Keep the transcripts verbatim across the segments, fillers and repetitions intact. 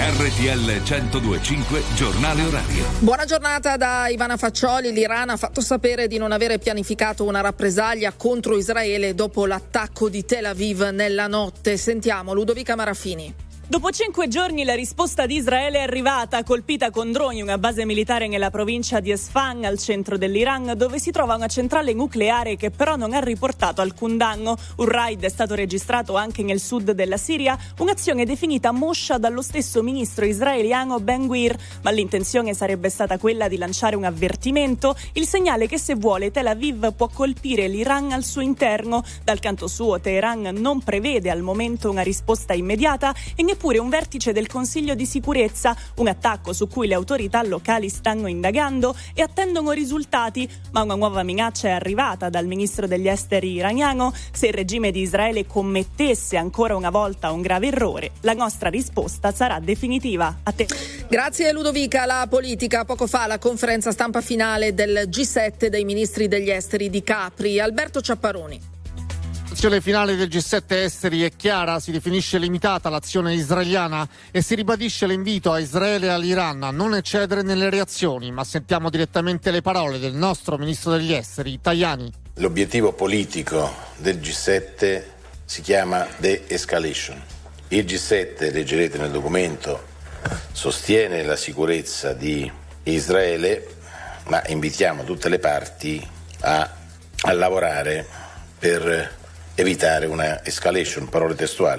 R T L centodue e cinque giornale orario. Buona giornata da Ivana Faccioli. L'Iran ha fatto sapere di non avere pianificato una rappresaglia contro Israele dopo l'attacco di Tel Aviv nella notte. Sentiamo Ludovica Marafini. Dopo cinque giorni la risposta di Israele è arrivata, colpita con droni una base militare nella provincia di Esfahan, al centro dell'Iran, dove si trova una centrale nucleare che però non ha riportato alcun danno. Un raid è stato registrato anche nel sud della Siria, un'azione definita moscia dallo stesso ministro israeliano Ben-Gvir, ma l'intenzione sarebbe stata quella di lanciare un avvertimento, il segnale che se vuole Tel Aviv può colpire l'Iran al suo interno. Dal canto suo Teheran non prevede al momento una risposta immediata e ne Eppure un vertice del Consiglio di sicurezza, un attacco su cui le autorità locali stanno indagando e attendono risultati, ma una nuova minaccia è arrivata dal ministro degli esteri iraniano. Se il regime di Israele commettesse ancora una volta un grave errore, la nostra risposta sarà definitiva. A te. Grazie Ludovica. La politica, poco fa la conferenza stampa finale del G sette dei ministri degli esteri di Capri. Alberto Ciapparoni. L'azione finale del G sette esteri è chiara, si definisce limitata l'azione israeliana e si ribadisce l'invito a Israele e all'Iran a non eccedere nelle reazioni, ma sentiamo direttamente le parole del nostro ministro degli esteri, Tajani. L'obiettivo politico del G sette si chiama de-escalation. Il G sette, leggerete nel documento, sostiene la sicurezza di Israele, ma invitiamo tutte le parti a, a lavorare per evitare una escalation, parole testuali.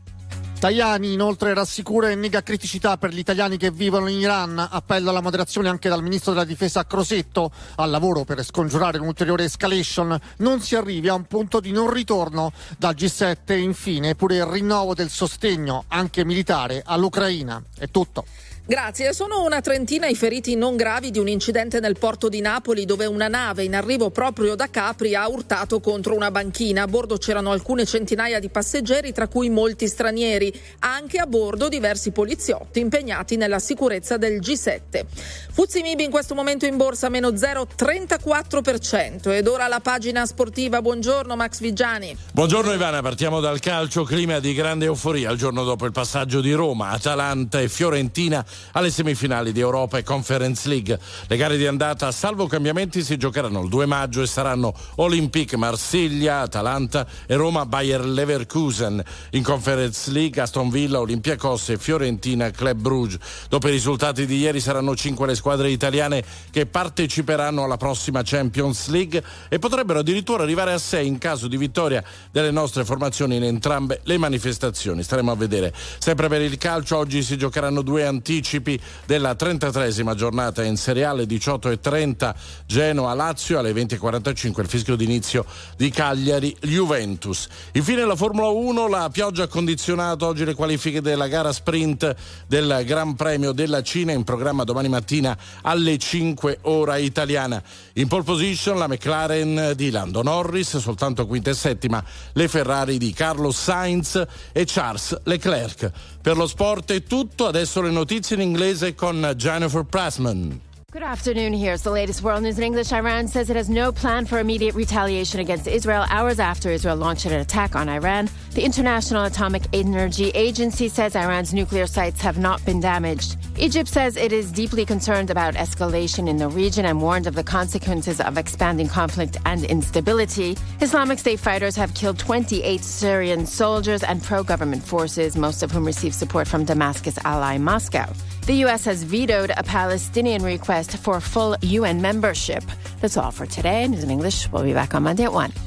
Tajani inoltre rassicura e nega criticità per gli italiani che vivono in Iran, appella alla moderazione anche dal ministro della difesa Crosetto, al lavoro per scongiurare un'ulteriore escalation, non si arrivi a un punto di non ritorno dal G sette e infine pure il rinnovo del sostegno anche militare all'Ucraina. È tutto. Grazie. Sono una trentina i feriti non gravi di un incidente nel porto di Napoli dove una nave in arrivo proprio da Capri ha urtato contro una banchina. A bordo c'erano alcune centinaia di passeggeri, tra cui molti stranieri. Anche a bordo diversi poliziotti impegnati nella sicurezza del G sette. Fuzzi Mib in questo momento in borsa meno zero virgola trentaquattro per cento. Ed ora la pagina sportiva. Buongiorno Max Vigiani. Buongiorno Ivana, partiamo dal calcio. Clima di grande euforia il giorno dopo il passaggio di Roma, Atalanta e Fiorentina alle semifinali di Europa e Conference League. Le gare di andata, salvo cambiamenti, si giocheranno il due maggio e saranno Olympique Marsiglia, Atalanta e Roma Bayer Leverkusen. In Conference League Aston Villa, Olympiacos e Fiorentina Club Brugge. Dopo i risultati di ieri saranno cinque le squadre italiane che parteciperanno alla prossima Champions League e potrebbero addirittura arrivare a sei in caso di vittoria delle nostre formazioni in entrambe le manifestazioni. Staremo a vedere. Sempre per il calcio, oggi si giocheranno due anticipi della trentatreesima giornata in Serie A, alle diciotto e trenta Genoa-Lazio, alle venti e quarantacinque il fischio d'inizio di Cagliari-Juventus. Infine la Formula uno, la pioggia ha condizionato oggi le qualifiche della gara sprint del Gran Premio della Cina, in programma domani mattina alle cinque ora italiana. In pole position la McLaren di Lando Norris, soltanto quinta e settima le Ferrari di Carlos Sainz e Charles Leclerc. Per lo sport è tutto, adesso le notizie in inglese con Jennifer Pressman. Good afternoon. Here's the latest world news in English. Iran says it has no plan for immediate retaliation against Israel hours after Israel launched an attack on Iran. The International Atomic Energy Agency says Iran's nuclear sites have not been damaged. Egypt says it is deeply concerned about escalation in the region and warned of the consequences of expanding conflict and instability. Islamic State fighters have killed twenty-eight Syrian soldiers and pro-government forces, most of whom receive support from Damascus ally Moscow. The U S has vetoed a Palestinian request for full U N membership. That's all for today. News in English. We'll be back on Monday at one.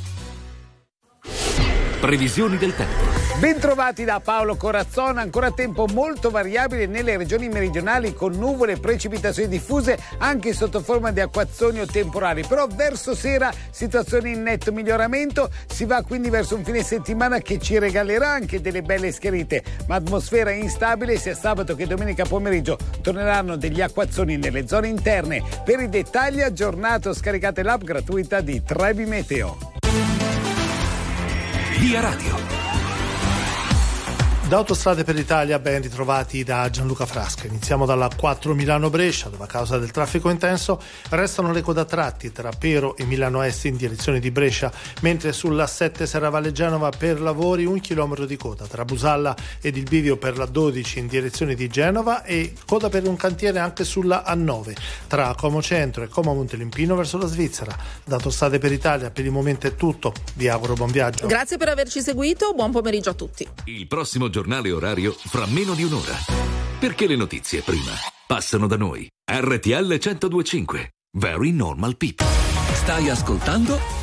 Previsioni del tempo. Bentrovati da Paolo Corazzona. Ancora tempo molto variabile nelle regioni meridionali, con nuvole e precipitazioni diffuse anche sotto forma di acquazzoni o temporali. Però verso sera situazione in netto miglioramento, si va quindi verso un fine settimana che ci regalerà anche delle belle schiarite, ma atmosfera instabile. Sia sabato che domenica pomeriggio torneranno degli acquazzoni nelle zone interne. Per i dettagli aggiornato scaricate l'app gratuita di Trebi Meteo. Via Radio. Da Autostrade per l'Italia, ben ritrovati da Gianluca Frasca. Iniziamo dalla quattro Milano-Brescia, dove a causa del traffico intenso restano le code a tratti tra Pero e Milano Est in direzione di Brescia, mentre sulla sette Serravalle Genova per lavori un chilometro di coda tra Busalla ed il bivio per la dodici in direzione di Genova e coda per un cantiere anche sulla A nove tra Como Centro e Como Montelempino verso la Svizzera. Da Autostrade per l'Italia per il momento è tutto, vi auguro buon viaggio. Grazie per averci seguito, buon pomeriggio a tutti. Il prossimo giornale orario fra meno di un'ora. Perché le notizie prima passano da noi. R T L centodue e cinque. Very Normal People. Stai ascoltando